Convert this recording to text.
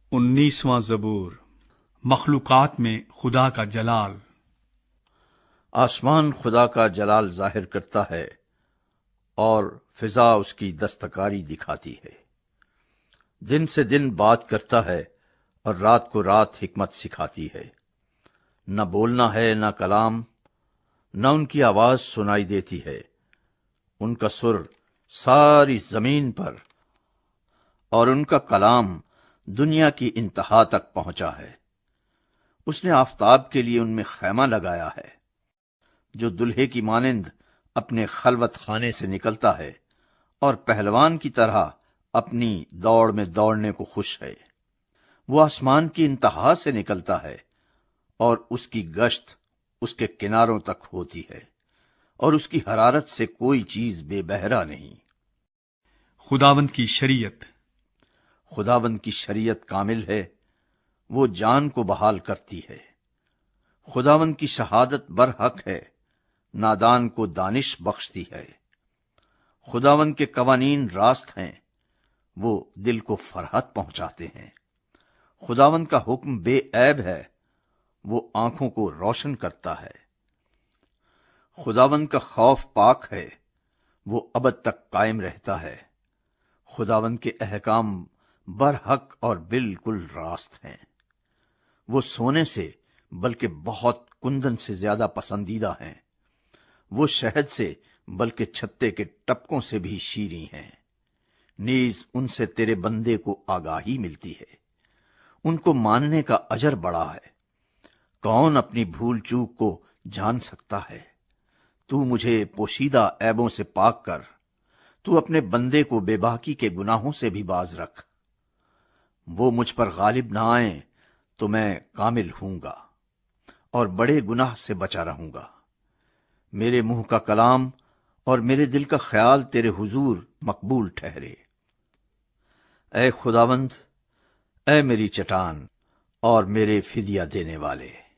19واں زبور۔ مخلوقات میں خدا کا جلال۔ آسمان خدا کا جلال ظاہر کرتا ہے اور فضا اس کی دستکاری دکھاتی ہے۔ دن سے دن بات کرتا ہے اور رات کو رات حکمت سکھاتی ہے۔ نہ بولنا ہے نہ کلام، نہ ان کی آواز سنائی دیتی ہے۔ ان کا سر ساری زمین پر اور ان کا کلام دنیا کی انتہا تک پہنچا ہے۔ اس نے آفتاب کے لیے ان میں خیمہ لگایا ہے، جو دلہے کی مانند اپنے خلوت خانے سے نکلتا ہے اور پہلوان کی طرح اپنی دوڑ میں دوڑنے کو خوش ہے۔ وہ آسمان کی انتہا سے نکلتا ہے اور اس کی گشت اس کے کناروں تک ہوتی ہے، اور اس کی حرارت سے کوئی چیز بے بہرا نہیں۔ خداوند کی شریعت۔ خداوند کی شریعت کامل ہے، وہ جان کو بحال کرتی ہے۔ خداوند کی شہادت برحق ہے، نادان کو دانش بخشتی ہے۔ خداوند کے قوانین راست ہیں، وہ دل کو فرحت پہنچاتے ہیں۔ خداوند کا حکم بے عیب ہے، وہ آنکھوں کو روشن کرتا ہے۔ خداوند کا خوف پاک ہے، وہ ابد تک قائم رہتا ہے۔ خداوند کے احکام برحق اور بالکل راست ہیں، وہ سونے سے بلکہ بہت کندن سے زیادہ پسندیدہ ہیں۔ وہ شہد سے بلکہ چھتے کے ٹپکوں سے بھی شیریں ہیں۔ نیز ان سے تیرے بندے کو آگاہی ملتی ہے، ان کو ماننے کا اجر بڑا ہے۔ کون اپنی بھول چوک کو جان سکتا ہے؟ تو مجھے پوشیدہ عیبوں سے پاک کر، تو اپنے بندے کو بے باکی کے گناہوں سے بھی باز رکھ۔ وہ مجھ پر غالب نہ آئیں تو میں کامل ہوں گا اور بڑے گناہ سے بچا رہوں گا۔ میرے منہ کا کلام اور میرے دل کا خیال تیرے حضور مقبول ٹھہرے۔ اے خداوند، اے میری چٹان اور میرے فدیہ دینے والے۔